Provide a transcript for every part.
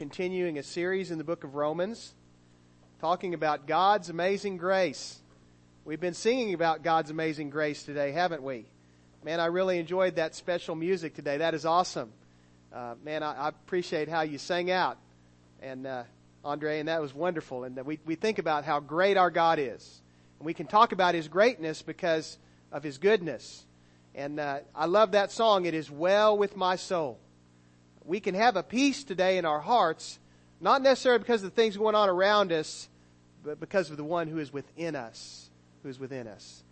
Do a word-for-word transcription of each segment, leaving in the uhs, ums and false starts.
Continuing a series in the book of Romans, talking about God's amazing grace. We've been singing about God's amazing grace today, haven't we? Man, I really enjoyed that special music today. That is awesome. Uh, man, I, I appreciate how you sang out, and uh, Andre, and that was wonderful. And we we think about how great our God is, and we can talk about His greatness because of His goodness. And uh, I love that song. It is well with my soul. We can have a peace today in our hearts, not necessarily because of the things going on around us, but because of the one who is within us, who is within us.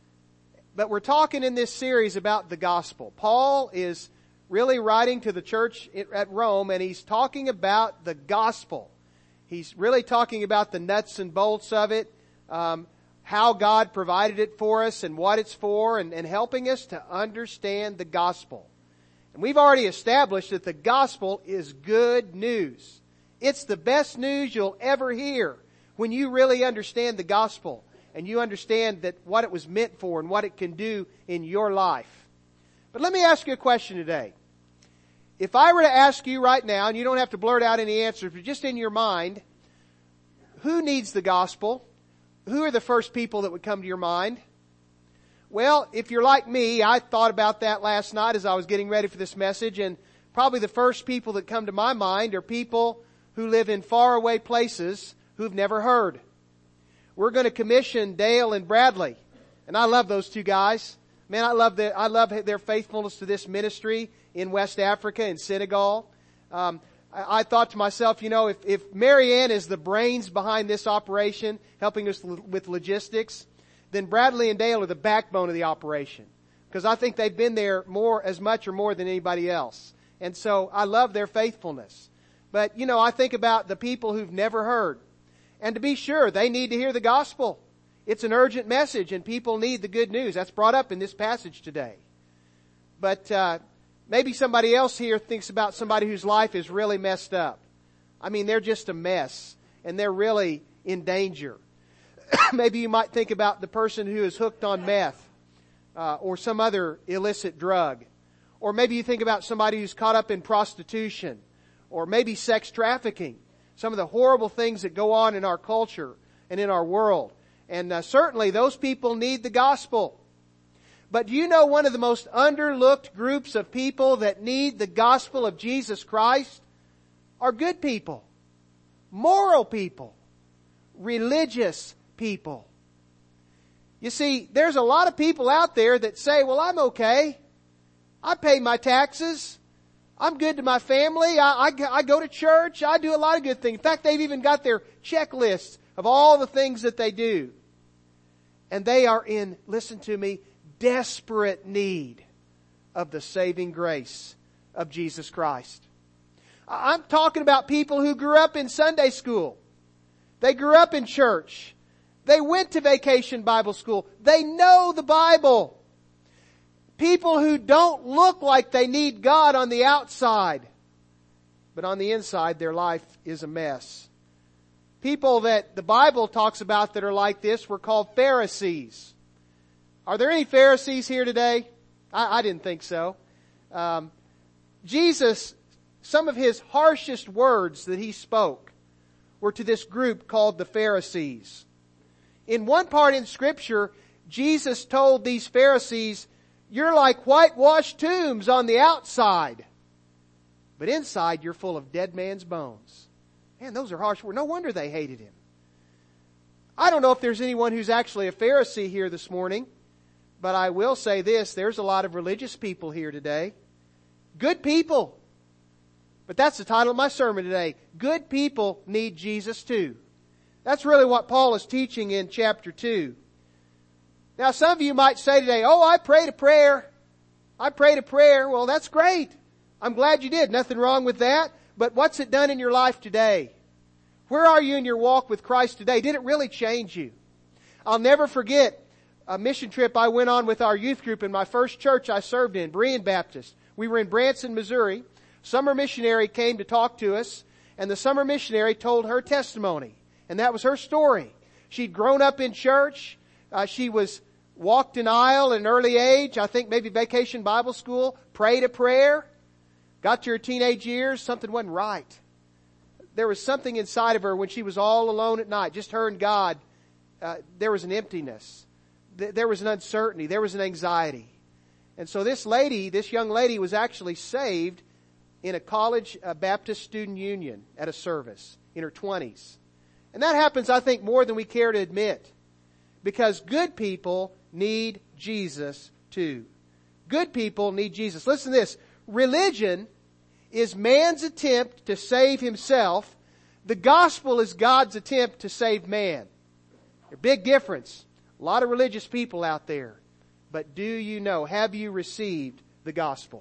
But we're talking in this series about the gospel. Paul is really writing to the church at Rome, and he's talking about the gospel. He's really talking about the nuts and bolts of it, um, how God provided it for us and what it's for, and, and helping us to understand the gospel. And we've already established that the gospel is good news. It's the best news you'll ever hear when you really understand the gospel and you understand that what it was meant for and what it can do in your life. But let me ask you a question today. If I were to ask you right now, and you don't have to blurt out any answers, but just in your mind, who needs the gospel? Who are the first people that would come to your mind? Well, if you're like me, I thought about that last night as I was getting ready for this message, and probably the first people that come to my mind are people who live in faraway places who've never heard. We're going to commission Dale and Bradley, and I love those two guys. Man, I love their, I love their faithfulness to this ministry in West Africa, in Senegal. Um, I, I thought to myself, you know, if, if Marianne is the brains behind this operation, helping us l- with logistics, then Bradley and Dale are the backbone of the operation. Because I think they've been there more, as much or more than anybody else. And so I love their faithfulness. But, you know, I think about the people who've never heard. And to be sure, they need to hear the gospel. It's an urgent message and people need the good news. That's brought up in this passage today. But, uh, maybe somebody else here thinks about somebody whose life is really messed up. I mean, they're just a mess and they're really in danger. Maybe you might think about the person who is hooked on meth, uh, or some other illicit drug. Or maybe you think about somebody who's caught up in prostitution, or maybe sex trafficking. Some of the horrible things that go on in our culture and in our world. And uh, certainly those people need the gospel. But do you know one of the most underlooked groups of people that need the gospel of Jesus Christ are good people, moral people, religious people. You see, there's a lot of people out there that say, well, I'm okay. I pay my taxes. I'm good to my family. I, I, I go to church. I do a lot of good things. In fact, they've even got their checklists of all the things that they do. And they are in, listen to me, desperate need of the saving grace of Jesus Christ. I'm talking about people who grew up in Sunday school. They grew up in church. They went to vacation Bible school. They know the Bible. People who don't look like they need God on the outside, but on the inside their life is a mess. People that the Bible talks about that are like this were called Pharisees. Are there any Pharisees here today? I, I didn't think so. Um, Jesus, some of His harshest words that He spoke were to this group called the Pharisees. In one part in Scripture, Jesus told these Pharisees, you're like whitewashed tombs on the outside, but inside you're full of dead man's bones. Man, those are harsh words. No wonder they hated Him. I don't know if there's anyone who's actually a Pharisee here this morning, but I will say this, there's a lot of religious people here today. Good people. But that's the title of my sermon today. Good people need Jesus too. That's really what Paul is teaching in chapter two. Now some of you might say today, oh, I prayed a prayer. I prayed a prayer. Well, that's great. I'm glad you did. Nothing wrong with that. But what's it done in your life today? Where are you in your walk with Christ today? Did it really change you? I'll never forget a mission trip I went on with our youth group in my first church I served in, Berean Baptist. We were in Branson, Missouri. Summer missionary came to talk to us, and the summer missionary told her testimony. And that was her story. She'd grown up in church. Uh, she was walked an aisle at an early age. I think maybe vacation Bible school. Prayed a prayer. Got to her teenage years. Something wasn't right. there was something inside of her when she was all alone at night, just her and God. Uh, there was an emptiness. Th- there was an uncertainty. There was an anxiety. And so this lady, this young lady was actually saved in a college uh, Baptist student union at a service in her twenties. And that happens, I think, more than we care to admit. Because good people need Jesus too. Good people need Jesus. Listen to this. Religion is man's attempt to save himself. The gospel is God's attempt to save man. A big difference. A lot of religious people out there. But do you know, have you received the gospel?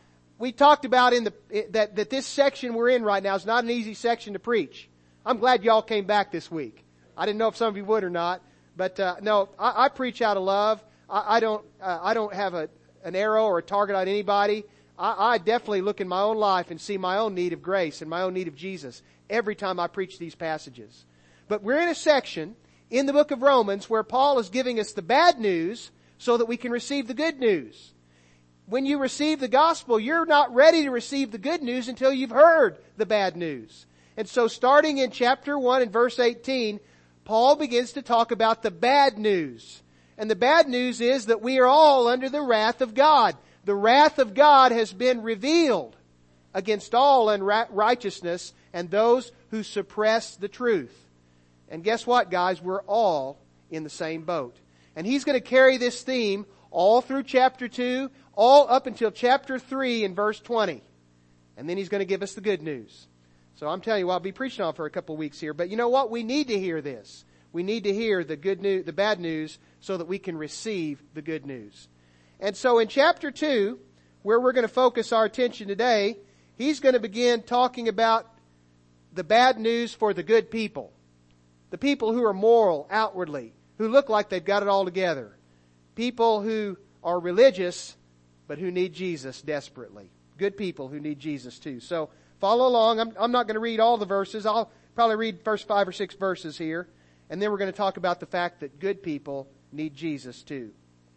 We talked about in the that, that this section we're in right now is not an easy section to preach. I'm glad y'all came back this week. I didn't know if some of you would or not. But uh, no, I, I preach out of love. I, I don't uh, I don't have a an arrow or a target on anybody. I, I definitely look in my own life and see my own need of grace and my own need of Jesus every time I preach these passages. But we're in a section in the book of Romans where Paul is giving us the bad news so that we can receive the good news. When you receive the gospel, you're not ready to receive the good news until you've heard the bad news. And so starting in chapter one and verse eighteen, Paul begins to talk about the bad news. And the bad news is that we are all under the wrath of God. The wrath of God has been revealed against all unrighteousness and those who suppress the truth. And guess what, guys? We're all in the same boat. And he's going to carry this theme all through chapter two, all up until chapter three and verse twenty. And then he's going to give us the good news. So I'm telling you, I'll be preaching on for a couple of weeks here. But you know what? We need to hear this. We need to hear the good news, the bad news, so that we can receive the good news. And so in chapter two, where we're going to focus our attention today, he's going to begin talking about the bad news for the good people. The people who are moral outwardly, who look like they've got it all together. People who are religious, but who need Jesus desperately. Good people who need Jesus too. So follow along. I'm, I'm not going to read all the verses. I'll probably read first five or six verses here. And then we're going to talk about the fact that good people need Jesus too.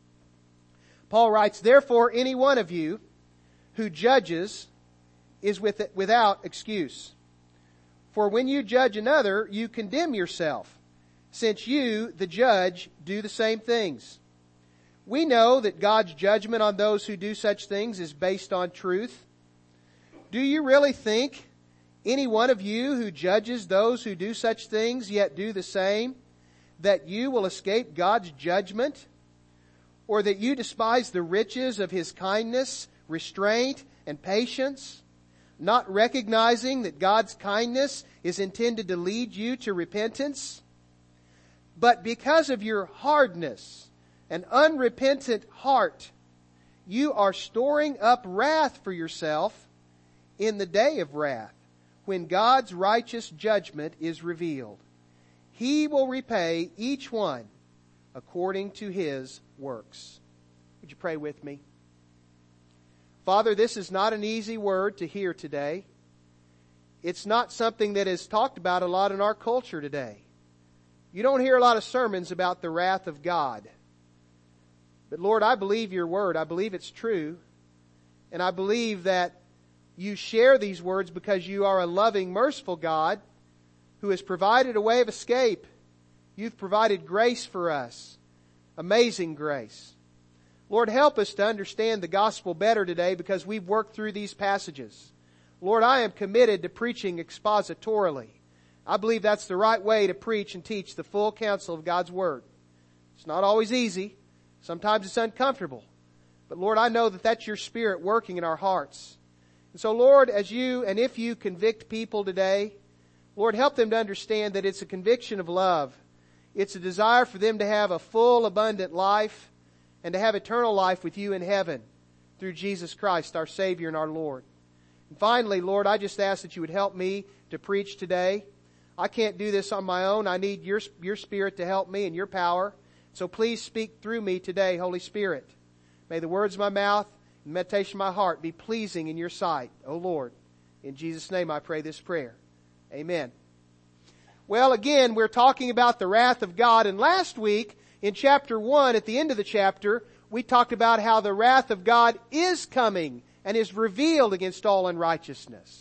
Paul writes, "Therefore, any one of you who judges is with it, without excuse. For when you judge another, you condemn yourself, since you, the judge, do the same things. We know that God's judgment on those who do such things is based on truth. Do you really think any one of you who judges those who do such things, yet do the same, that you will escape God's judgment? Or that you despise the riches of His kindness, restraint, and patience, not recognizing that God's kindness is intended to lead you to repentance? But because of your hardness and unrepentant heart, you are storing up wrath for yourself in the day of wrath, when God's righteous judgment is revealed. He will repay each one according to his works." Would you pray with me? Father, this is not an easy word to hear today. It's not something that is talked about a lot in our culture today. You don't hear a lot of sermons about the wrath of God. But Lord, I believe your word. I believe it's true. And I believe that you share these words because you are a loving, merciful God who has provided a way of escape. You've provided grace for us. Amazing grace. Lord, help us to understand the gospel better today because we've worked through these passages. Lord, I am committed to preaching expositorily. I believe that's the right way to preach and teach the full counsel of God's Word. It's not always easy. Sometimes it's uncomfortable. But Lord, I know that that's your Spirit working in our hearts. And so Lord, as you and if you convict people today, Lord, help them to understand that it's a conviction of love. It's a desire for them to have a full, abundant life and to have eternal life with you in heaven through Jesus Christ, our Savior and our Lord. And finally, Lord, I just ask that you would help me to preach today. I can't do this on my own. I need your, your Spirit to help me and your power. So please speak through me today, Holy Spirit. May the words of my mouth and meditation of my heart be pleasing in your sight, O Lord. In Jesus' name I pray this prayer. Amen. Well, again, we're talking about the wrath of God. And last week, in chapter one, at the end of the chapter, we talked about how the wrath of God is coming and is revealed against all unrighteousness.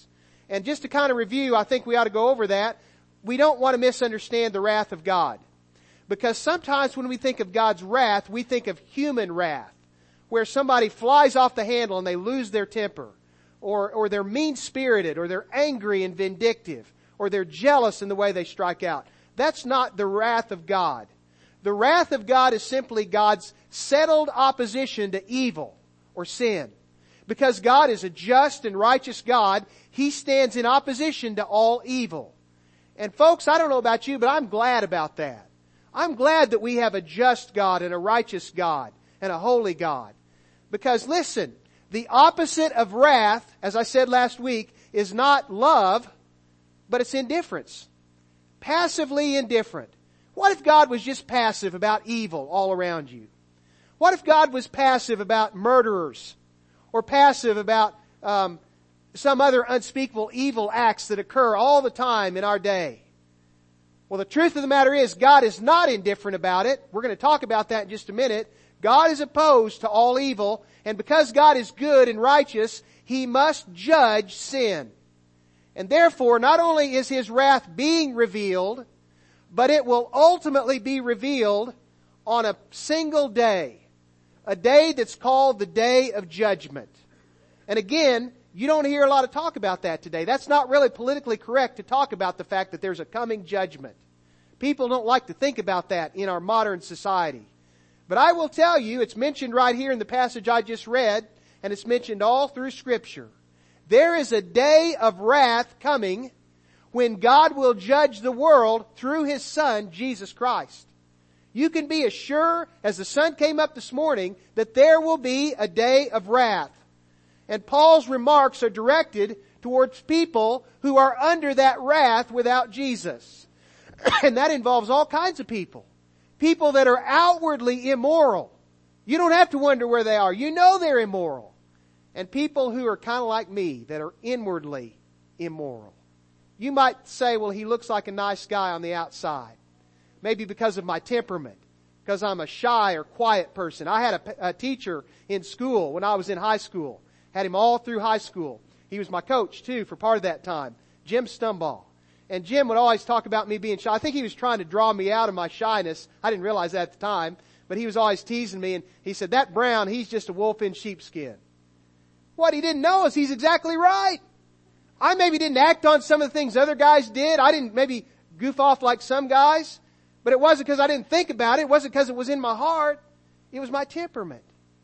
And just to kind of review, I think we ought to go over that. We don't want to misunderstand the wrath of God. Because sometimes when we think of God's wrath, we think of human wrath, where somebody flies off the handle and they lose their temper, or, or they're mean-spirited, or they're angry and vindictive, or they're jealous in the way they strike out. That's not the wrath of God. The wrath of God is simply God's settled opposition to evil or sin. Because God is a just and righteous God, He stands in opposition to all evil. And folks, I don't know about you, but I'm glad about that. I'm glad that we have a just God and a righteous God and a holy God. Because listen, the opposite of wrath, as I said last week, is not love, but it's indifference. Passively indifferent. What if God was just passive about evil all around you? What if God was passive about murderers? Or passive about um, some other unspeakable evil acts that occur all the time in our day? Well, the truth of the matter is, God is not indifferent about it. We're going to talk about that in just a minute. God is opposed to all evil, and because God is good and righteous, He must judge sin. And therefore, not only is His wrath being revealed, but it will ultimately be revealed on a single day. A day that's called the Day of Judgment. And again, you don't hear a lot of talk about that today. That's not really politically correct to talk about the fact that there's a coming judgment. People don't like to think about that in our modern society. But I will tell you, it's mentioned right here in the passage I just read, and it's mentioned all through Scripture. There is a day of wrath coming when God will judge the world through His Son, Jesus Christ. You can be as sure as the sun came up this morning that there will be a day of wrath. And Paul's remarks are directed towards people who are under that wrath without Jesus. And that involves all kinds of people. People that are outwardly immoral. You don't have to wonder where they are. You know they're immoral. And people who are kind of like me, that are inwardly immoral. You might say, well, he looks like a nice guy on the outside. Maybe because of my temperament, because I'm a shy or quiet person. I had a, a teacher in school when I was in high school. Had him all through high school. He was my coach too for part of that time. Jim Stumball. And Jim would always talk about me being shy. I think he was trying to draw me out of my shyness. I didn't realize that at the time. But he was always teasing me, and he said, that Brown, he's just a wolf in sheepskin. What he didn't know is he's exactly right. I maybe didn't act on some of the things other guys did. I didn't maybe goof off like some guys. But it wasn't because I didn't think about it. It wasn't because it was in my heart. It was my temperament.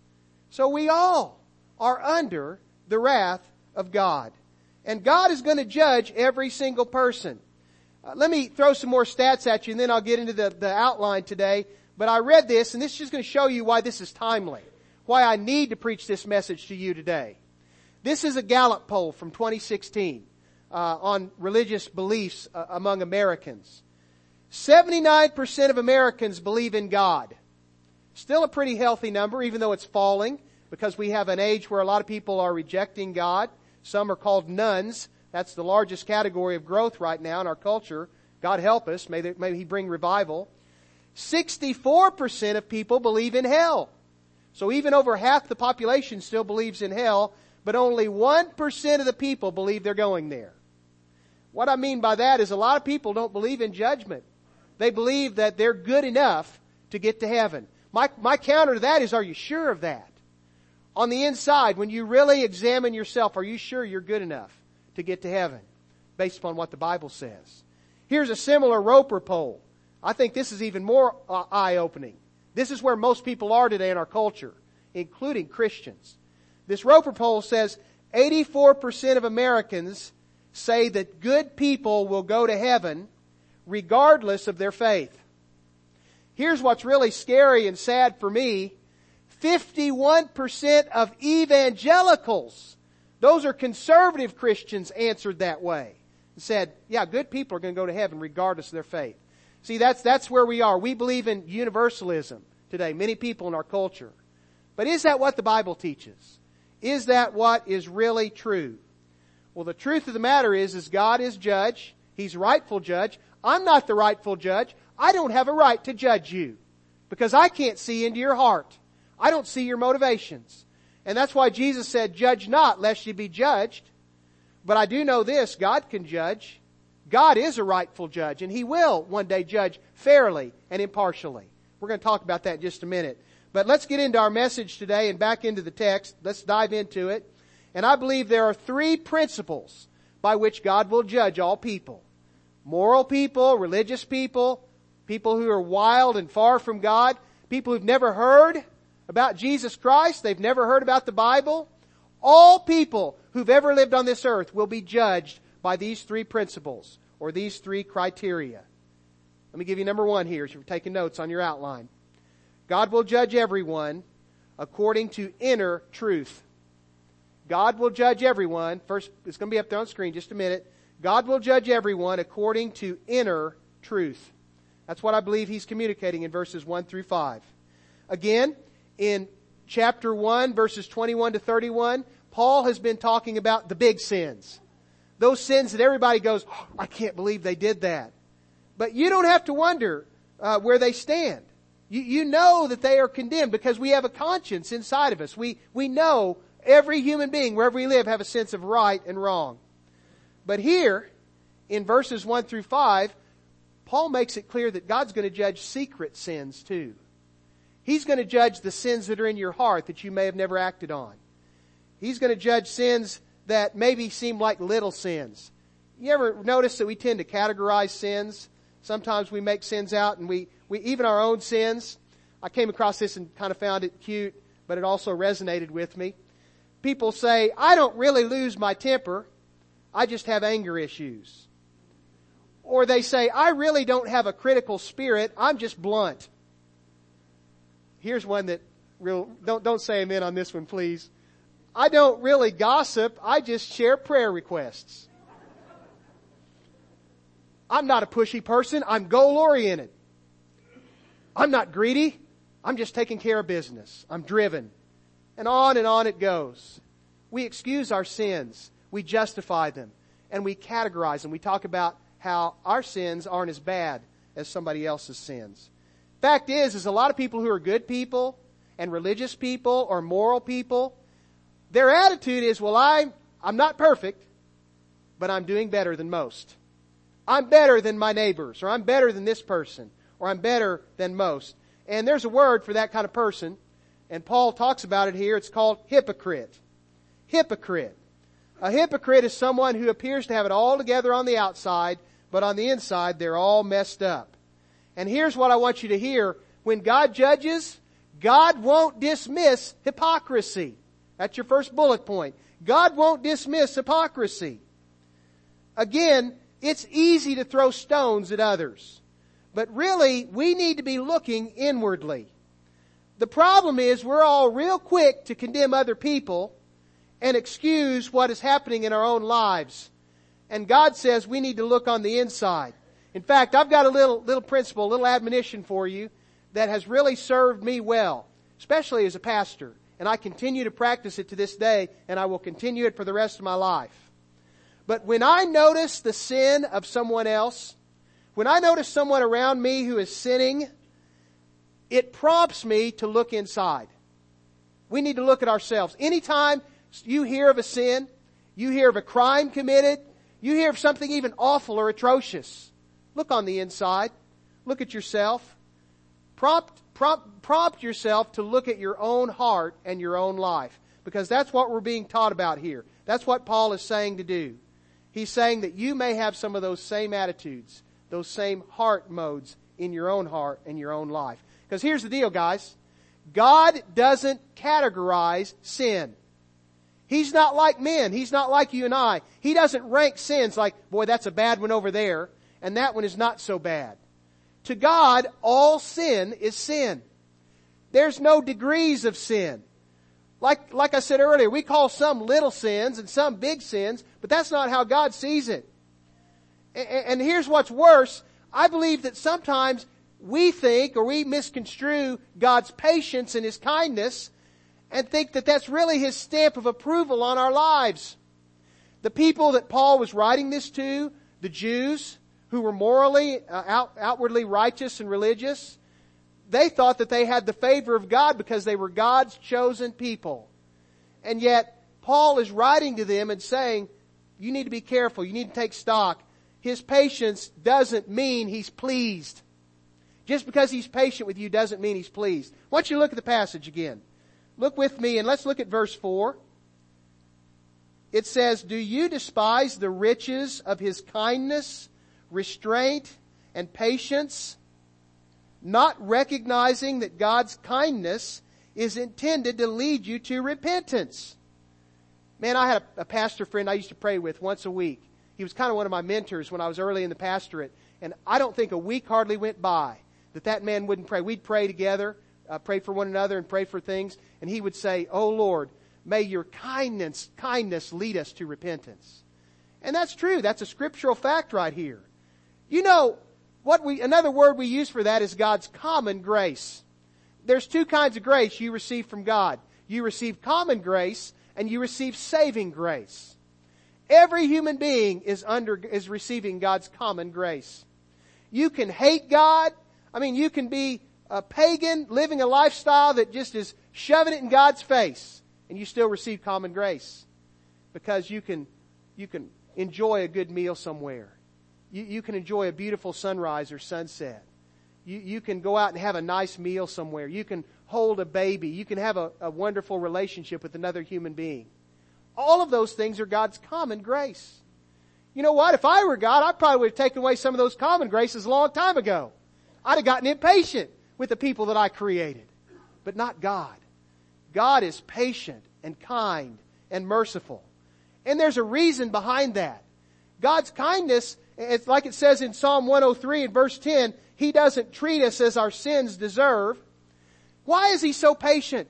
So we all are under the wrath of God. And God is going to judge every single person. Uh, let me throw some more stats at you, and then I'll get into the, the outline today. But I read this, and this is just going to show you why this is timely. Why I need to preach this message to you today. This is a Gallup poll from twenty sixteen uh, on religious beliefs uh, among Americans. seventy-nine percent of Americans believe in God. Still a pretty healthy number, even though it's falling, because we have an age where a lot of people are rejecting God. Some are called nuns. That's the largest category of growth right now in our culture. God help us. May, they, may He bring revival. sixty-four percent of people believe in hell. So even over half the population still believes in hell, but only one percent of the people believe they're going there. What I mean by that is a lot of people don't believe in judgment. They believe that they're good enough to get to heaven. My, my counter to that is, are you sure of that? On the inside, when you really examine yourself, are you sure you're good enough to get to heaven? Based upon what the Bible says. Here's a similar Roper poll. I think this is even more uh, eye-opening. This is where most people are today in our culture, including Christians. This Roper poll says eighty-four percent of Americans say that good people will go to heaven regardless of their faith. Here's what's really scary and sad for me. fifty-one percent of evangelicals, those are conservative Christians, answered that way. And said, yeah, good people are going to go to heaven regardless of their faith. See, that's, that's where we are. We believe in universalism today, many people in our culture. But is that what the Bible teaches? Is that what is really true? Well, the truth of the matter is, is God is judge. He's rightful judge. I'm not the rightful judge. I don't have a right to judge you because I can't see into your heart. I don't see your motivations. And that's why Jesus said, judge not lest you be judged. But I do know this, God can judge. God is a rightful judge, and He will one day judge fairly and impartially. We're going to talk about that in just a minute. But let's get into our message today and back into the text. Let's dive into it. And I believe there are three principles by which God will judge all people. Moral people, religious people, people who are wild and far from God, people who've never heard about Jesus Christ, they've never heard about the Bible. All people who've ever lived on this earth will be judged by these three principles or these three criteria. Let me give you number one here, if you're taking notes on your outline. God will judge everyone according to inner truth. God will judge everyone. First, it's going to be up there on the screen just a minute. God will judge everyone according to inner truth. That's what I believe He's communicating in verses one through five. Again, in chapter one, verses twenty-one to thirty-one, Paul has been talking about the big sins. Those sins that everybody goes, oh, I can't believe they did that. But you don't have to wonder uh, where they stand. You, you know that they are condemned because we have a conscience inside of us. We, we know every human being, wherever we live, have a sense of right and wrong. But here, in verses one through five, Paul makes it clear that God's going to judge secret sins too. He's going to judge the sins that are in your heart that you may have never acted on. He's going to judge sins that maybe seem like little sins. You ever notice that we tend to categorize sins? Sometimes we make sins out and we, we even our own sins. I came across this and kind of found it cute, but it also resonated with me. People say, I don't really lose my temper. I just have anger issues. Or they say, I really don't have a critical spirit. I'm just blunt. Here's one that real, don't, don't say amen on this one, please. I don't really gossip. I just share prayer requests. I'm not a pushy person. I'm goal-oriented. I'm not greedy. I'm just taking care of business. I'm driven. And on and on it goes. We excuse our sins. We justify them. And we categorize them. We talk about how our sins aren't as bad as somebody else's sins. Fact is, is a lot of people who are good people and religious people or moral people, their attitude is, well, I, I'm not perfect, but I'm doing better than most. I'm better than my neighbors, or I'm better than this person, or I'm better than most. And there's a word for that kind of person, and Paul talks about it here. It's called hypocrite. Hypocrite. A hypocrite is someone who appears to have it all together on the outside, but on the inside they're all messed up. And here's what I want you to hear. When God judges, God won't dismiss hypocrisy. That's your first bullet point. God won't dismiss hypocrisy. Again, it's easy to throw stones at others. But really, we need to be looking inwardly. The problem is we're all real quick to condemn other people and excuse what is happening in our own lives. And God says we need to look on the inside. In fact, I've got a little, little principle, a little admonition for you that has really served me well, especially as a pastor. And I continue to practice it to this day, and I will continue it for the rest of my life. But when I notice the sin of someone else, when I notice someone around me who is sinning, it prompts me to look inside. We need to look at ourselves. Anytime you hear of a sin, you hear of a crime committed, you hear of something even awful or atrocious, look on the inside. Look at yourself. Prompt, prompt, prompt yourself to look at your own heart and your own life. Because that's what we're being taught about here. That's what Paul is saying to do. He's saying that you may have some of those same attitudes, those same heart modes in your own heart and your own life. Because here's the deal, guys. God doesn't categorize sin. He's not like men. He's not like you and I. He doesn't rank sins like, boy, that's a bad one over there, and that one is not so bad. To God, all sin is sin. There's no degrees of sin. Like, like I said earlier, we call some little sins and some big sins, but that's not how God sees it. And, and here's what's worse. I believe that sometimes we think or we misconstrue God's patience and His kindness and think that that's really His stamp of approval on our lives. The people that Paul was writing this to, the Jews, who were morally, uh, out, outwardly righteous and religious, they thought that they had the favor of God because they were God's chosen people. And yet, Paul is writing to them and saying, you need to be careful. You need to take stock. His patience doesn't mean He's pleased. Just because He's patient with you doesn't mean He's pleased. Why don't you look at the passage again? Look with me and let's look at verse four. It says, do you despise the riches of His kindness, restraint, and patience, not recognizing that God's kindness is intended to lead you to repentance? Man, I had a, a pastor friend I used to pray with once a week. He was kind of one of my mentors when I was early in the pastorate. And I don't think a week hardly went by that that man wouldn't pray. We'd pray together, uh, pray for one another and pray for things. And he would say, oh Lord, may your kindness, kindness lead us to repentance. And that's true. That's a scriptural fact right here. You know, what we, another word we use for that is God's common grace. There's two kinds of grace you receive from God. You receive common grace and you receive saving grace. Every human being is under, is receiving God's common grace. You can hate God. I mean, you can be a pagan living a lifestyle that just is shoving it in God's face, and you still receive common grace because you can, you can enjoy a good meal somewhere. You, you can enjoy a beautiful sunrise or sunset. You, you can go out and have a nice meal somewhere. You can hold a baby. You can have a, a wonderful relationship with another human being. All of those things are God's common grace. You know what? If I were God, I probably would have taken away some of those common graces a long time ago. I'd have gotten impatient with the people that I created. But not God. God is patient and kind and merciful. And there's a reason behind that. God's kindness, it's like it says in Psalm one oh three and verse ten, He doesn't treat us as our sins deserve. Why is He so patient?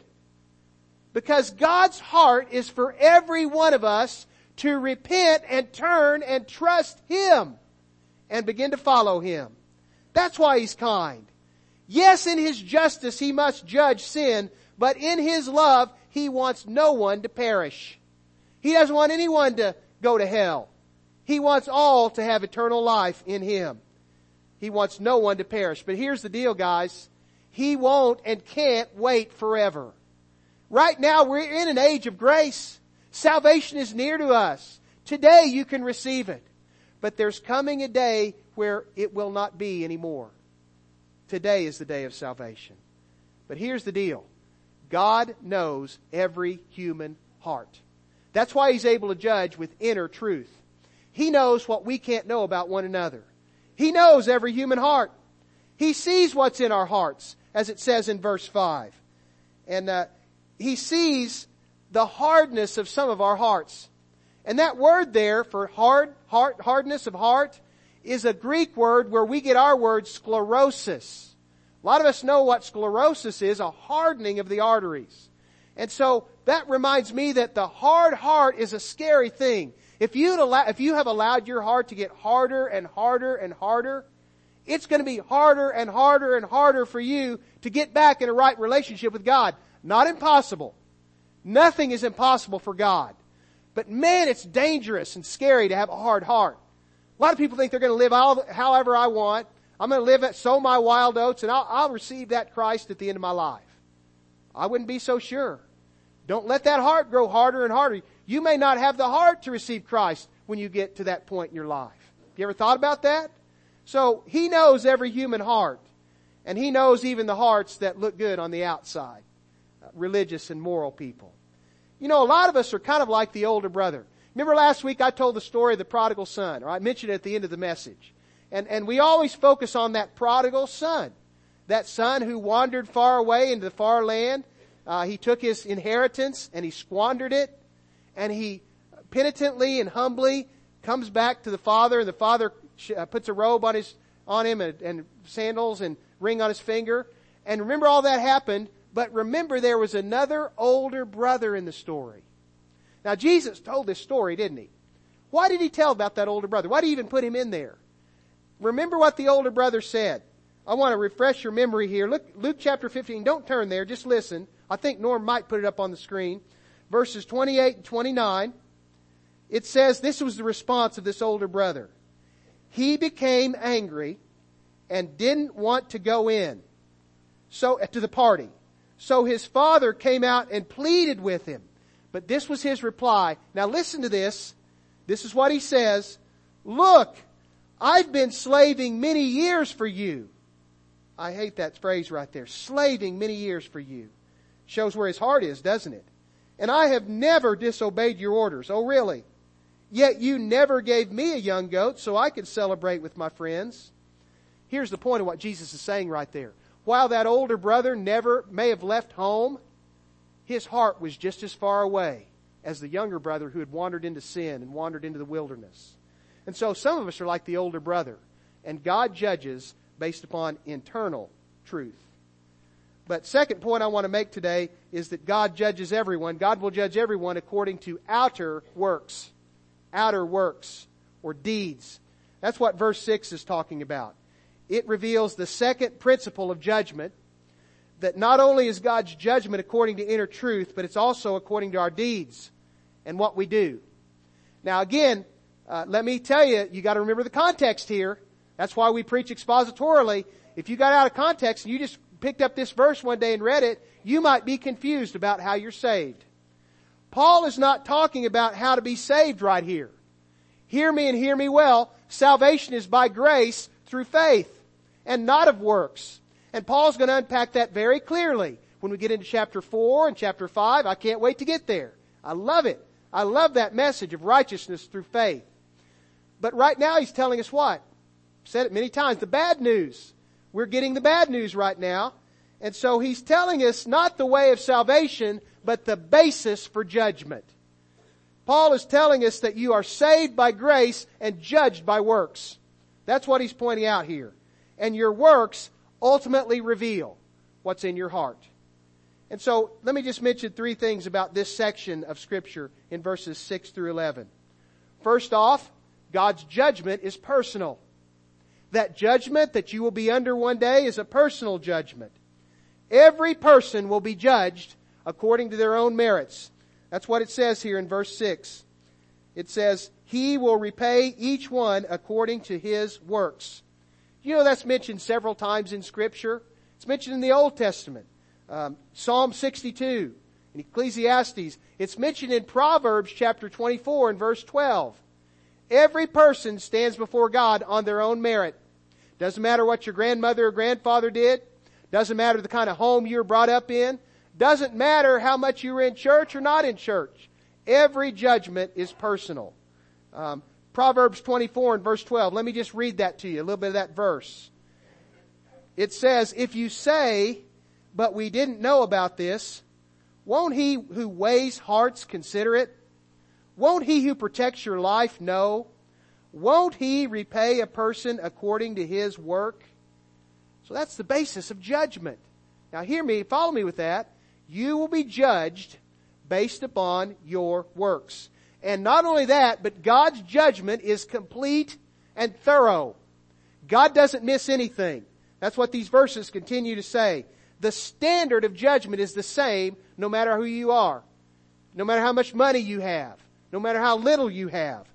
Because God's heart is for every one of us to repent and turn and trust Him and begin to follow Him. That's why He's kind. Yes, in His justice He must judge sin, but in His love He wants no one to perish. He doesn't want anyone to go to hell. He wants all to have eternal life in Him. He wants no one to perish. But here's the deal, guys. He won't and can't wait forever. Right now we're in an age of grace. Salvation is near to us. Today you can receive it. But there's coming a day where it will not be anymore. Today is the day of salvation. But here's the deal. God knows every human heart. That's why He's able to judge with inner truth. He knows what we can't know about one another. He knows every human heart. He sees what's in our hearts, as it says in verse five. And uh, He sees the hardness of some of our hearts. And that word there for hard, heart, hardness of heart is a Greek word where we get our word sclerosis. A lot of us know what sclerosis is, a hardening of the arteries. And so that reminds me that the hard heart is a scary thing. If you allow, if you have allowed your heart to get harder and harder and harder, it's going to be harder and harder and harder for you to get back in a right relationship with God. Not impossible. Nothing is impossible for God. But man, it's dangerous and scary to have a hard heart. A lot of people think they're going to live all, however I want. I'm going to live at sow my wild oats and I'll, I'll receive that Christ at the end of my life. I wouldn't be so sure. Don't let that heart grow harder and harder. You may not have the heart to receive Christ when you get to that point in your life. You ever thought about that? So He knows every human heart. And He knows even the hearts that look good on the outside. Uh, religious and moral people. You know, a lot of us are kind of like the older brother. Remember last week I told the story of the prodigal son, or I mentioned it at the end of the message. And, and we always focus on that prodigal son. That son who wandered far away into the far land. Uh, he took his inheritance and he squandered it. And he penitently and humbly comes back to the father, and the father uh, puts a robe on his, on him and, and sandals and ring on his finger. And remember all that happened. But remember there was another older brother in the story. Now Jesus told this story, didn't He? Why did He tell about that older brother? Why did He even put him in there? Remember what the older brother said. I want to refresh your memory here. Look, Luke chapter fifteen. Don't turn there. Just listen. I think Norm might put it up on the screen. Verses twenty-eight and twenty-nine. It says this was the response of this older brother. He became angry and didn't want to go in. So, to the party. So his father came out and pleaded with him. But this was his reply. Now listen to this. This is what he says. Look, I've been slaving many years for you. I hate that phrase right there. Slaving many years for you. Shows where his heart is, doesn't it? And I have never disobeyed your orders. Oh, really? Yet you never gave me a young goat so I could celebrate with my friends. Here's the point of what Jesus is saying right there. While that older brother never may have left home, his heart was just as far away as the younger brother who had wandered into sin and wandered into the wilderness. And so some of us are like the older brother, and God judges based upon internal truth. But second point I want to make today is that God judges everyone. God will judge everyone according to outer works. Outer works or deeds. That's what verse six is talking about. It reveals the second principle of judgment, that not only is God's judgment according to inner truth, but it's also according to our deeds and what we do. Now again, uh, let me tell you, you got to remember the context here. That's why we preach expositorily. If you got out of context and you just picked up this verse one day and read it, you might be confused about how you're saved. Paul is not talking about how to be saved right here. Hear me and hear me well. Salvation is by grace through faith and not of works. And Paul's going to unpack that very clearly when we get into chapter four and chapter five. I can't wait to get there. I love it. I love that message of righteousness through faith. But right now he's telling us what? I've said it many times. The bad news. We're getting the bad news right now. And so he's telling us not the way of salvation, but the basis for judgment. Paul is telling us that you are saved by grace and judged by works. That's what he's pointing out here. And your works ultimately reveal what's in your heart. And so let me just mention three things about this section of Scripture in verses six through eleven. First off, God's judgment is personal. That judgment that you will be under one day is a personal judgment. Every person will be judged according to their own merits. That's what it says here in verse six. It says, He will repay each one according to his works. You know that's mentioned several times in Scripture. It's mentioned in the Old Testament. Um, Psalm sixty-two, in Ecclesiastes. It's mentioned in Proverbs chapter twenty-four and verse twelve. Every person stands before God on their own merit. Doesn't matter what your grandmother or grandfather did. Doesn't matter the kind of home you were brought up in. Doesn't matter how much you were in church or not in church. Every judgment is personal. Um, Proverbs twenty-four and verse twelve. Let me just read that to you, a little bit of that verse. It says, If you say, but we didn't know about this, won't He who weighs hearts consider it? Won't He who protects your life know? Won't He repay a person according to his work? So that's the basis of judgment. Now hear me, follow me with that. You will be judged based upon your works. And not only that, but God's judgment is complete and thorough. God doesn't miss anything. That's what these verses continue to say. The standard of judgment is the same no matter who you are. No matter how much money you have. No matter how little you have.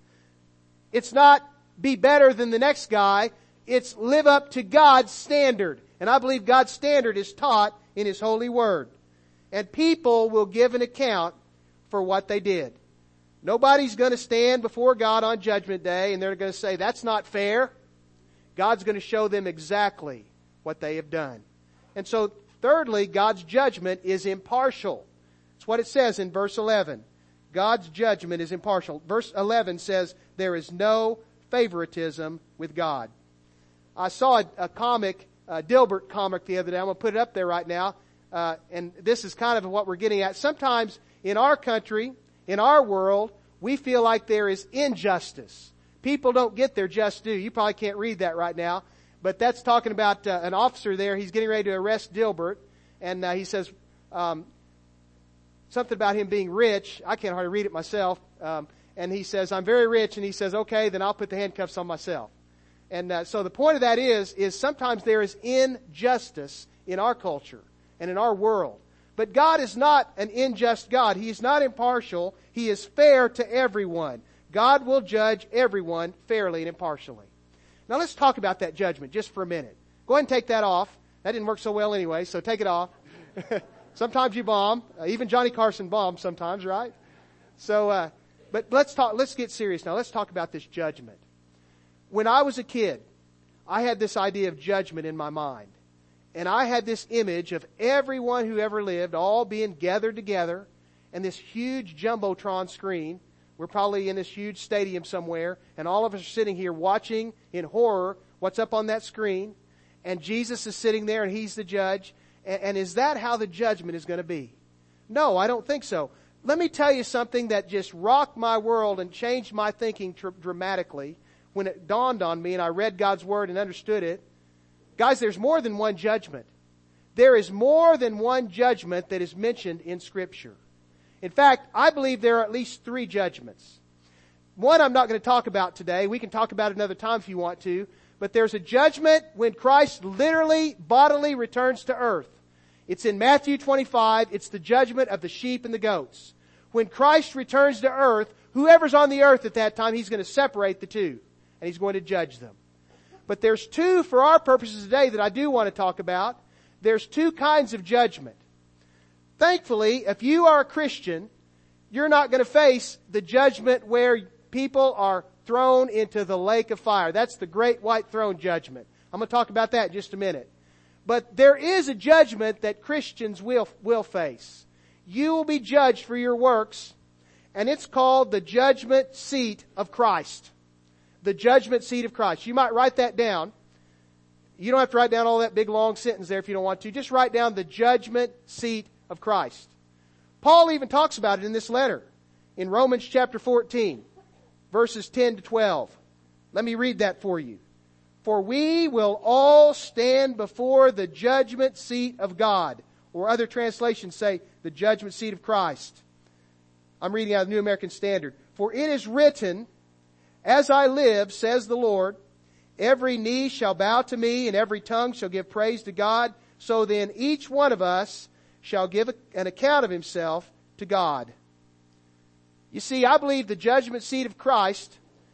It's not be better than the next guy. It's live up to God's standard. And I believe God's standard is taught in His holy word. And people will give an account for what they did. Nobody's going to stand before God on Judgment Day and they're going to say, that's not fair. God's going to show them exactly what they have done. And so, thirdly, God's judgment is impartial. That's what it says in verse eleven. God's judgment is impartial. Verse eleven says, there is no favoritism with God. I saw a, a comic, a Dilbert comic the other day. I'm going to put it up there right now. Uh, and this is kind of what we're getting at. Sometimes in our country, in our world, we feel like there is injustice. People don't get their just due. You probably can't read that right now. But that's talking about uh, an officer there. He's getting ready to arrest Dilbert. And uh, he says um, something about him being rich. I can't hardly read it myself. Um, and he says, I'm very rich. And he says, okay, then I'll put the handcuffs on myself. And uh, so the point of that is, is sometimes there is injustice in our culture and in our world. But God is not an unjust God. He is not impartial. He is fair to everyone. God will judge everyone fairly and impartially. Now let's talk about that judgment just for a minute. Go ahead and take that off. That didn't work so well anyway, so take it off. Sometimes you bomb. Uh, even Johnny Carson bombs sometimes, right? So uh, But let's talk, let's get serious now. Let's talk about this judgment. When I was a kid, I had this idea of judgment in my mind. And I had this image of everyone who ever lived all being gathered together and this huge Jumbotron screen. We're probably in this huge stadium somewhere, and all of us are sitting here watching in horror what's up on that screen. And Jesus is sitting there and He's the judge. And, and is that how the judgment is going to be? No, I don't think so. Let me tell you something that just rocked my world and changed my thinking tr- dramatically when it dawned on me and I read God's Word and understood it. Guys, there's more than one judgment. There is more than one judgment that is mentioned in Scripture. In fact, I believe there are at least three judgments. One I'm not going to talk about today. We can talk about it another time if you want to. But there's a judgment when Christ literally, bodily returns to earth. It's in Matthew twenty-five. It's the judgment of the sheep and the goats. When Christ returns to earth, whoever's on the earth at that time, He's going to separate the two. And He's going to judge them. But there's two, for our purposes today, that I do want to talk about. There's two kinds of judgment. Thankfully, if you are a Christian, you're not going to face the judgment where people are thrown into the lake of fire. That's the great white throne judgment. I'm going to talk about that in just a minute. But there is a judgment that Christians will, will face. You will be judged for your works, and it's called the judgment seat of Christ. The judgment seat of Christ. You might write that down. You don't have to write down all that big long sentence there if you don't want to. Just write down the judgment seat of Christ. Paul even talks about it in this letter. In Romans chapter fourteen, verses ten to twelve. Let me read that for you. For we will all stand before the judgment seat of God. Or other translations say, the judgment seat of Christ. I'm reading out of the New American Standard. For it is written, as I live, says the Lord, every knee shall bow to me, and every tongue shall give praise to God. So then each one of us shall give an account of himself to God. You see, I believe the judgment seat of Christ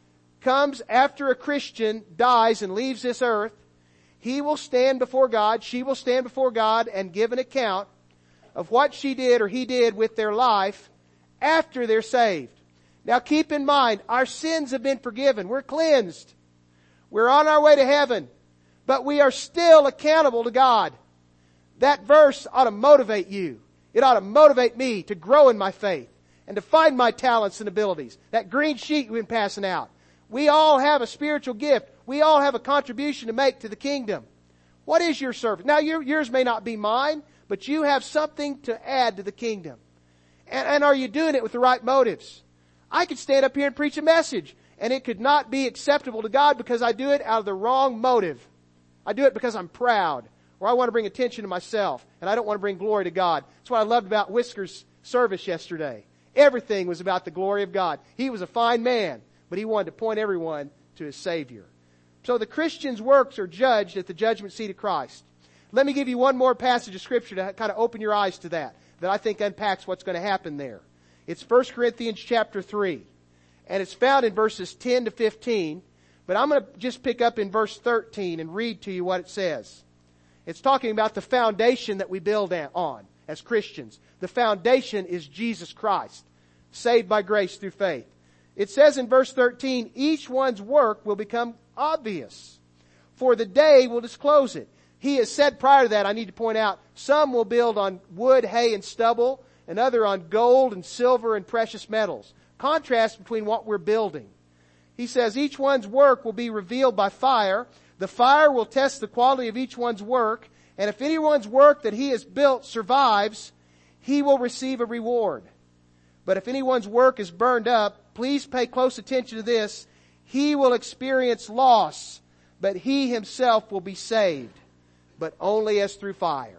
comes after a Christian dies and leaves this earth. He will stand before God, she will stand before God and give an account of what she did or he did with their life after they're saved. Now keep in mind, our sins have been forgiven. We're cleansed. We're on our way to heaven. But we are still accountable to God. That verse ought to motivate you. It ought to motivate me to grow in my faith and to find my talents and abilities. That green sheet we've been passing out. We all have a spiritual gift. We all have a contribution to make to the kingdom. What is your service? Now your, yours may not be mine, but you have something to add to the kingdom. And, and are you doing it with the right motives? I could stand up here and preach a message, and it could not be acceptable to God because I do it out of the wrong motive. I do it because I'm proud, or I want to bring attention to myself, and I don't want to bring glory to God. That's what I loved about Whisker's service yesterday. Everything was about the glory of God. He was a fine man, but he wanted to point everyone to his Savior. So the Christian's works are judged at the judgment seat of Christ. Let me give you one more passage of Scripture to kind of open your eyes to that, that I think unpacks what's going to happen there. It's First Corinthians chapter three. And it's found in verses ten to fifteen. But I'm going to just pick up in verse thirteen and read to you what it says. It's talking about the foundation that we build on as Christians. The foundation is Jesus Christ, saved by grace through faith. It says in verse thirteen, each one's work will become obvious, for the day will disclose it. He has said prior to that, I need to point out, some will build on wood, hay, and stubble, and other on gold and silver and precious metals. Contrast between what we're building. He says each one's work will be revealed by fire. The fire will test the quality of each one's work, and if anyone's work that he has built survives, he will receive a reward. But if anyone's work is burned up, please pay close attention to this. He will experience loss, but he himself will be saved, but only as through fire.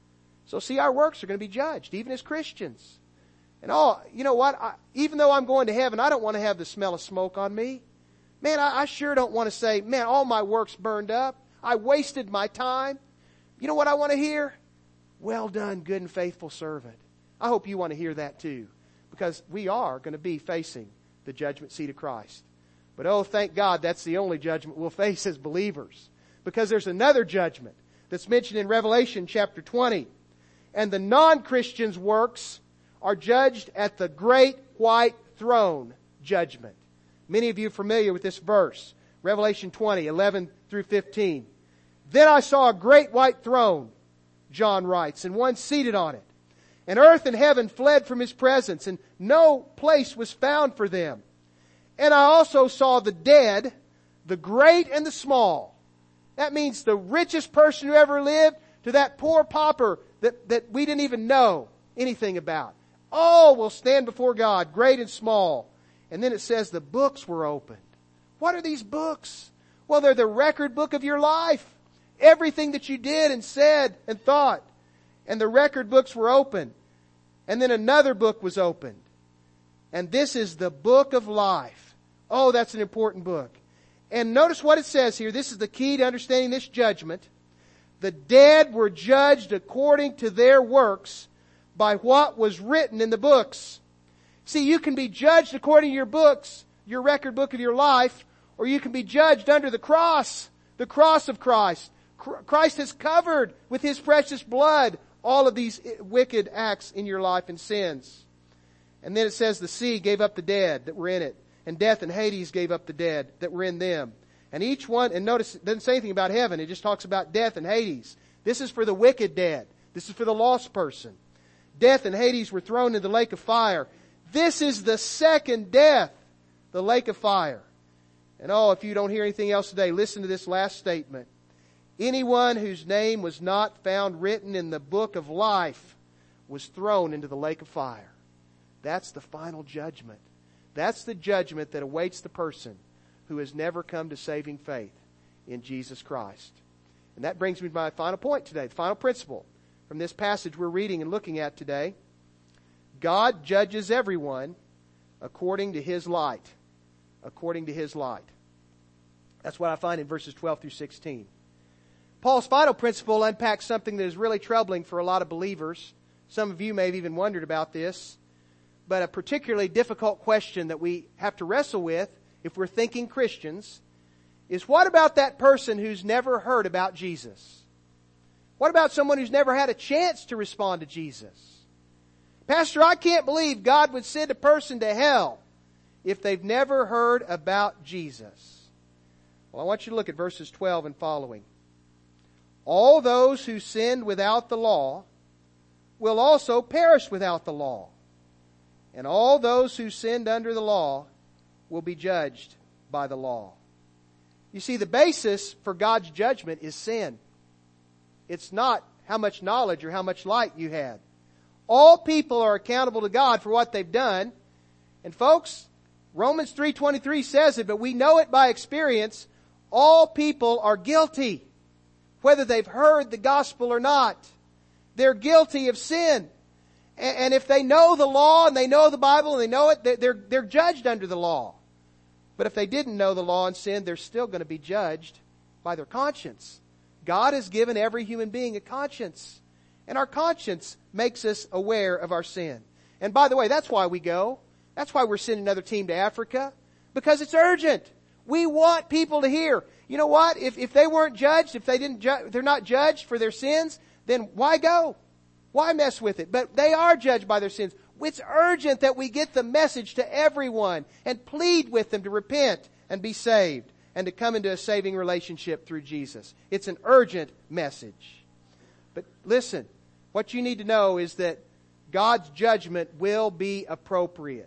So see, our works are going to be judged, even as Christians. And oh, you know what? I, even though I'm going to heaven, I don't want to have the smell of smoke on me. Man, I, I sure don't want to say, man, all my work's burned up. I wasted my time. You know what I want to hear? Well done, good and faithful servant. I hope you want to hear that too, because we are going to be facing the judgment seat of Christ. But oh, thank God that's the only judgment we'll face as believers, because there's another judgment that's mentioned in Revelation chapter twenty. And the non-Christian's works are judged at the great white throne judgment. Many of you are familiar with this verse. Revelation twenty, eleven through fifteen. Then I saw a great white throne, John writes, and one seated on it. And earth and heaven fled from His presence, and no place was found for them. And I also saw the dead, the great and the small. That means the richest person who ever lived to that poor pauper that, that we didn't even know anything about. All will stand before God, great and small. And then it says the books were opened. What are these books? Well, they're the record book of your life. Everything that you did and said and thought. And the record books were opened. And then another book was opened. And this is the book of life. Oh, that's an important book. And notice what it says here. This is the key to understanding this judgment. The dead were judged according to their works by what was written in the books. See, you can be judged according to your books, your record book of your life, or you can be judged under the cross, the cross of Christ. Christ has covered with His precious blood all of these wicked acts in your life and sins. And then it says the sea gave up the dead that were in it, and death and Hades gave up the dead that were in them. And each one, and notice it doesn't say anything about heaven, it just talks about death and Hades. This is for the wicked dead. This is for the lost person. Death and Hades were thrown in the lake of fire. This is the second death, the lake of fire. And oh, if you don't hear anything else today, listen to this last statement. Anyone whose name was not found written in the book of life was thrown into the lake of fire. That's the final judgment. That's the judgment that awaits the person who has never come to saving faith in Jesus Christ. And that brings me to my final point today, the final principle from this passage we're reading and looking at today. God judges everyone according to His light. According to His light. That's what I find in verses twelve through sixteen. Paul's final principle unpacks something that is really troubling for a lot of believers. Some of you may have even wondered about this. But a particularly difficult question that we have to wrestle with if we're thinking Christians is, what about that person who's never heard about Jesus? What about someone who's never had a chance to respond to Jesus? Pastor, I can't believe God would send a person to hell if they've never heard about Jesus. Well, I want you to look at verses twelve and following. All those who sinned without the law will also perish without the law. And all those who sinned under the law will be judged by the law. You see, the basis for God's judgment is sin. It's not how much knowledge or how much light you had. All people are accountable to God for what they've done. And folks, Romans three twenty-three says it, but we know it by experience. All people are guilty, whether they've heard the gospel or not. They're guilty of sin. And if they know the law and they know the Bible and they know it, they're, they're judged under the law. But if they didn't know the law and sin, they're still going to be judged by their conscience. God has given every human being a conscience. And our conscience makes us aware of our sin. And by the way, that's why we go. That's why we're sending another team to Africa. Because it's urgent. We want people to hear. You know what? If, if they weren't judged, if they didn't ju- they're not judged for their sins, then why go? Why mess with it? But they are judged by their sins. It's urgent that we get the message to everyone and plead with them to repent and be saved and to come into a saving relationship through Jesus. It's an urgent message. But listen, what you need to know is that God's judgment will be appropriate.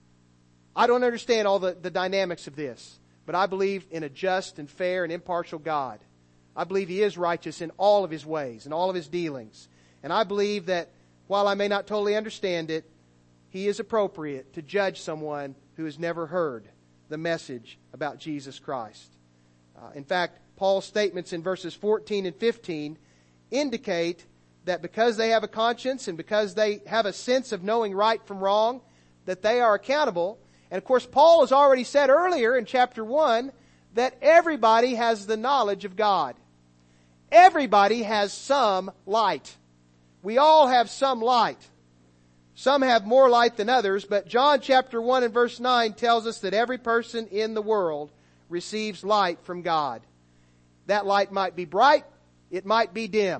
I don't understand all the, the dynamics of this, but I believe in a just and fair and impartial God. I believe He is righteous in all of His ways and all of His dealings. And I believe that while I may not totally understand it, He is appropriate to judge someone who has never heard the message about Jesus Christ. Uh, in fact, Paul's statements in verses fourteen and fifteen indicate that because they have a conscience and because they have a sense of knowing right from wrong, that they are accountable. And of course, Paul has already said earlier in chapter one that everybody has the knowledge of God. Everybody has some light. We all have some light. Some have more light than others, but John chapter one and verse nine tells us that every person in the world receives light from God. That light might be bright, it might be dim.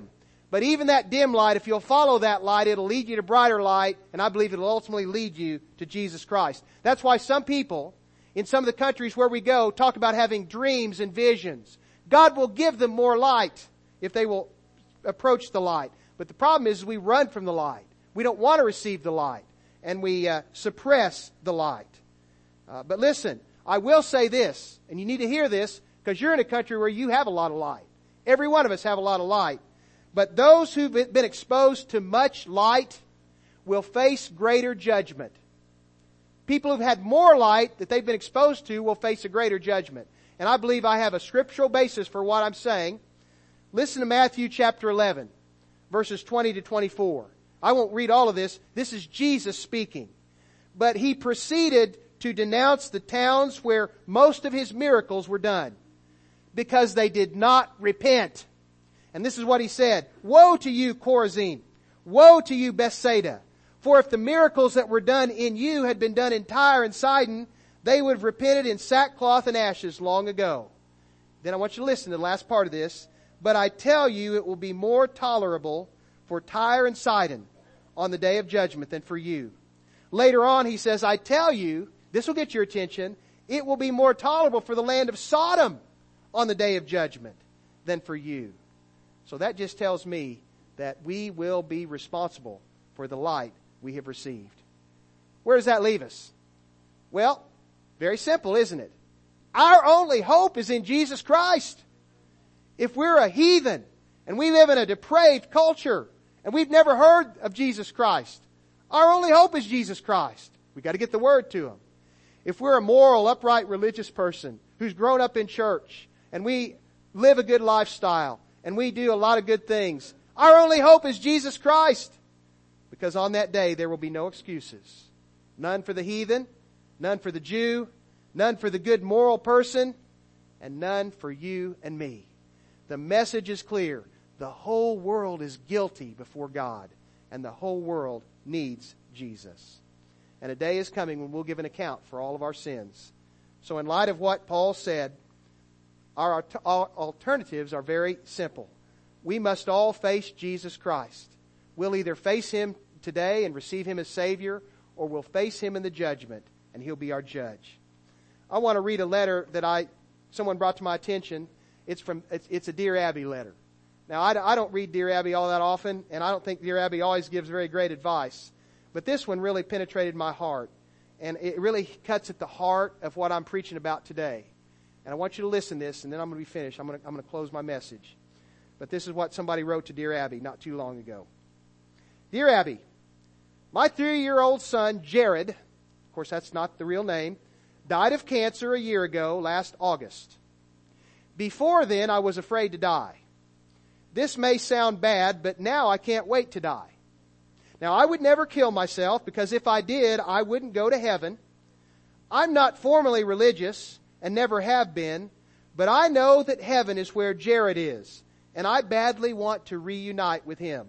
But even that dim light, if you'll follow that light, it'll lead you to brighter light, and I believe it'll ultimately lead you to Jesus Christ. That's why some people, in some of the countries where we go, talk about having dreams and visions. God will give them more light if they will approach the light. But the problem is we run from the light. We don't want to receive the light, and we uh, suppress the light. Uh, but listen, I will say this, and you need to hear this, because you're in a country where you have a lot of light. Every one of us have a lot of light. But those who've been exposed to much light will face greater judgment. People who've had more light that they've been exposed to will face a greater judgment. And I believe I have a scriptural basis for what I'm saying. Listen to Matthew chapter eleven, verses twenty to twenty-four. I won't read all of this. This is Jesus speaking. But he proceeded to denounce the towns where most of his miracles were done, because they did not repent. And this is what he said. Woe to you, Chorazin! Woe to you, Bethsaida! For if the miracles that were done in you had been done in Tyre and Sidon, they would have repented in sackcloth and ashes long ago. Then I want you to listen to the last part of this. But I tell you, it will be more tolerable for Tyre and Sidon on the day of judgment than for you. Later on, he says, I tell you, this will get your attention, it will be more tolerable for the land of Sodom on the day of judgment than for you. So that just tells me that we will be responsible for the light we have received. Where does that leave us? Well, very simple, isn't it? Our only hope is in Jesus Christ. If we're a heathen and we live in a depraved culture and we've never heard of Jesus Christ, our only hope is Jesus Christ. We've got to get the word to Him. If we're a moral, upright, religious person who's grown up in church and we live a good lifestyle and we do a lot of good things, our only hope is Jesus Christ. Because on that day there will be no excuses. None for the heathen, none for the Jew, none for the good moral person, and none for you and me. The message is clear. The whole world is guilty before God, and the whole world needs Jesus. And a day is coming when we'll give an account for all of our sins. So in light of what Paul said, our alternatives are very simple. We must all face Jesus Christ. We'll either face Him today and receive Him as Savior, or we'll face Him in the judgment, and He'll be our judge. I want to read a letter that I someone brought to my attention. It's from it's, it's a Dear Abby letter. Now, I, I don't read Dear Abby all that often, and I don't think Dear Abby always gives very great advice. But this one really penetrated my heart, and it really cuts at the heart of what I'm preaching about today. And I want you to listen to this, and then I'm going to be finished. I'm going to, I'm going to close my message. But this is what somebody wrote to Dear Abby not too long ago. Dear Abby, my three-year-old son, Jared, of course that's not the real name, died of cancer a year ago, last August. Before then, I was afraid to die. This may sound bad, but now I can't wait to die. Now, I would never kill myself, because if I did, I wouldn't go to heaven. I'm not formally religious, and never have been, but I know that heaven is where Jared is, and I badly want to reunite with him.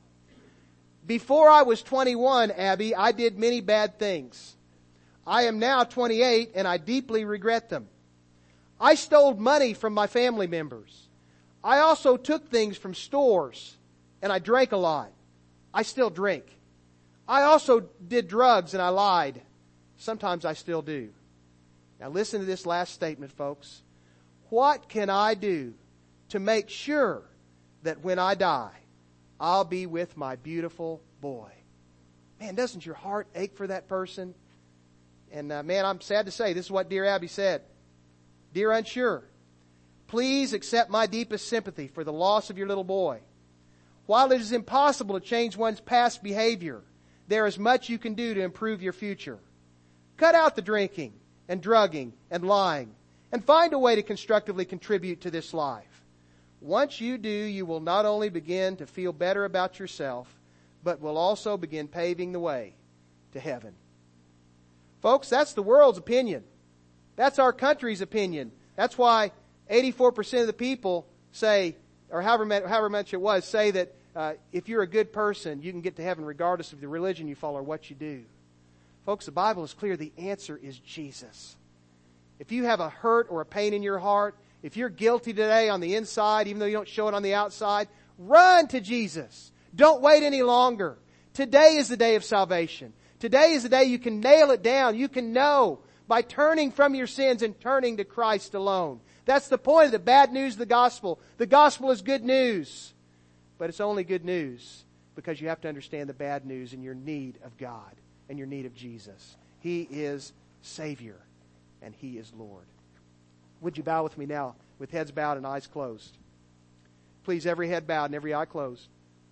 Before I was twenty-one, Abby, I did many bad things. I am now twenty-eight, and I deeply regret them. I stole money from my family members. I also took things from stores, and I drank a lot. I still drink. I also did drugs, and I lied. Sometimes I still do. Now listen to this last statement, folks. What can I do to make sure that when I die, I'll be with my beautiful boy? Man, doesn't your heart ache for that person? And uh, man, I'm sad to say, this is what Dear Abby said. Dear Unsure, please accept my deepest sympathy for the loss of your little boy. While it is impossible to change one's past behavior, there is much you can do to improve your future. Cut out the drinking and drugging and lying, and find a way to constructively contribute to this life. Once you do, you will not only begin to feel better about yourself, but will also begin paving the way to heaven. Folks, that's the world's opinion. That's our country's opinion. That's why eighty-four percent of the people say, or however, however much it was, say that uh, if you're a good person, you can get to heaven regardless of the religion you follow or what you do. Folks, the Bible is clear. The answer is Jesus. If you have a hurt or a pain in your heart, if you're guilty today on the inside, even though you don't show it on the outside, Run to Jesus. Don't wait any longer. Today is the day of salvation. Today is the day you can nail it down. You can know by turning from your sins and turning to Christ alone. That's the point of the bad news of the gospel. The gospel is good news. But it's only good news because you have to understand the bad news and your need of God and your need of Jesus. He is Savior and He is Lord. Would you bow with me now with heads bowed and eyes closed? Please, every head bowed and every eye closed.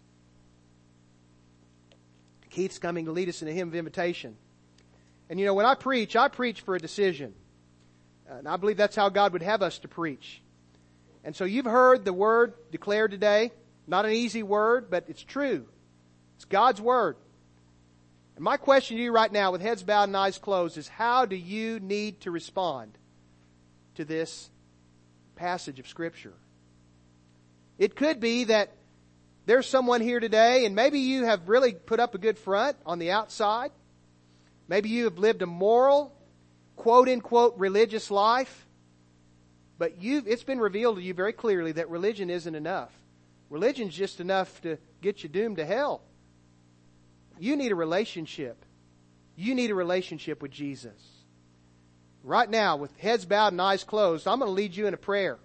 Keith's coming to lead us in a hymn of invitation. And you know, when I preach, I preach for a decision. And I believe that's how God would have us to preach. And so you've heard the word declared today. Not an easy word, but it's true. It's God's word. And my question to you right now, with heads bowed and eyes closed, is how do you need to respond to this passage of Scripture? It could be that there's someone here today, and maybe you have really put up a good front on the outside. Maybe you have lived a moral, quote-unquote, religious life. But you've, it's been revealed to you very clearly that religion isn't enough. Religion's just enough to get you doomed to hell. You need a relationship. You need a relationship with Jesus. Right now, with heads bowed and eyes closed, I'm going to lead you in a prayer.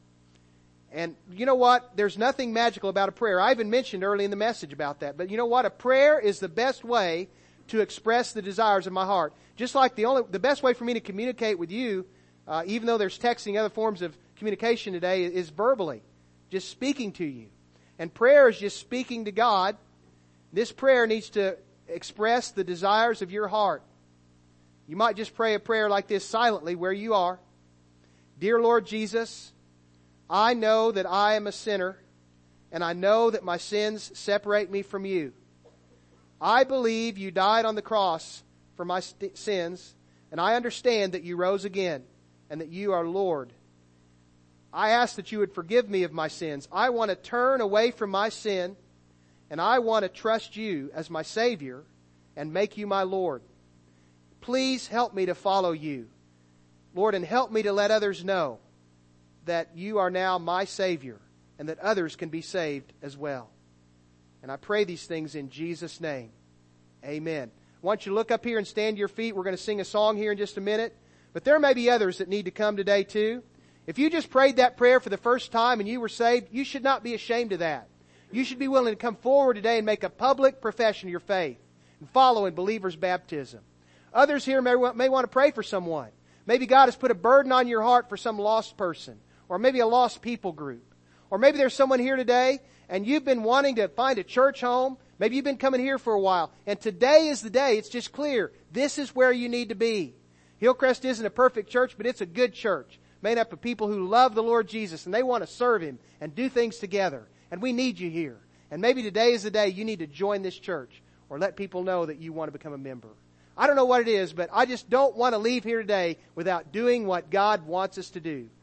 And you know what? There's nothing magical about a prayer. I even mentioned early in the message about that. But you know what? A prayer is the best way to express the desires of my heart. Just like the only, the best way for me to communicate with you, uh, even though there's texting, other forms of communication today, is verbally. Just speaking to you. And prayer is just speaking to God. This prayer needs to express the desires of your heart. You might just pray a prayer like this silently where you are. Dear Lord Jesus, I know that I am a sinner, and I know that my sins separate me from you. I believe you died on the cross for my st- sins, and I understand that you rose again, and that you are Lord. I ask that you would forgive me of my sins. I want to turn away from my sin, and I want to trust you as my Savior and make you my Lord. Please help me to follow you, Lord, and help me to let others know that you are now my Savior and that others can be saved as well. And I pray these things in Jesus' name. Amen. I want you to look up here and stand to your feet. We're going to sing a song here in just a minute. But there may be others that need to come today too. If you just prayed that prayer for the first time and you were saved, you should not be ashamed of that. You should be willing to come forward today and make a public profession of your faith and follow in believer's baptism. Others here may, may want to pray for someone. Maybe God has put a burden on your heart for some lost person, or maybe a lost people group. Or maybe there's someone here today and you've been wanting to find a church home. Maybe you've been coming here for a while. And today is the day. It's just clear. This is where you need to be. Hillcrest isn't a perfect church, but it's a good church made up of people who love the Lord Jesus and they want to serve Him and do things together. And we need you here. And maybe today is the day you need to join this church or let people know that you want to become a member. I don't know what it is, but I just don't want to leave here today without doing what God wants us to do.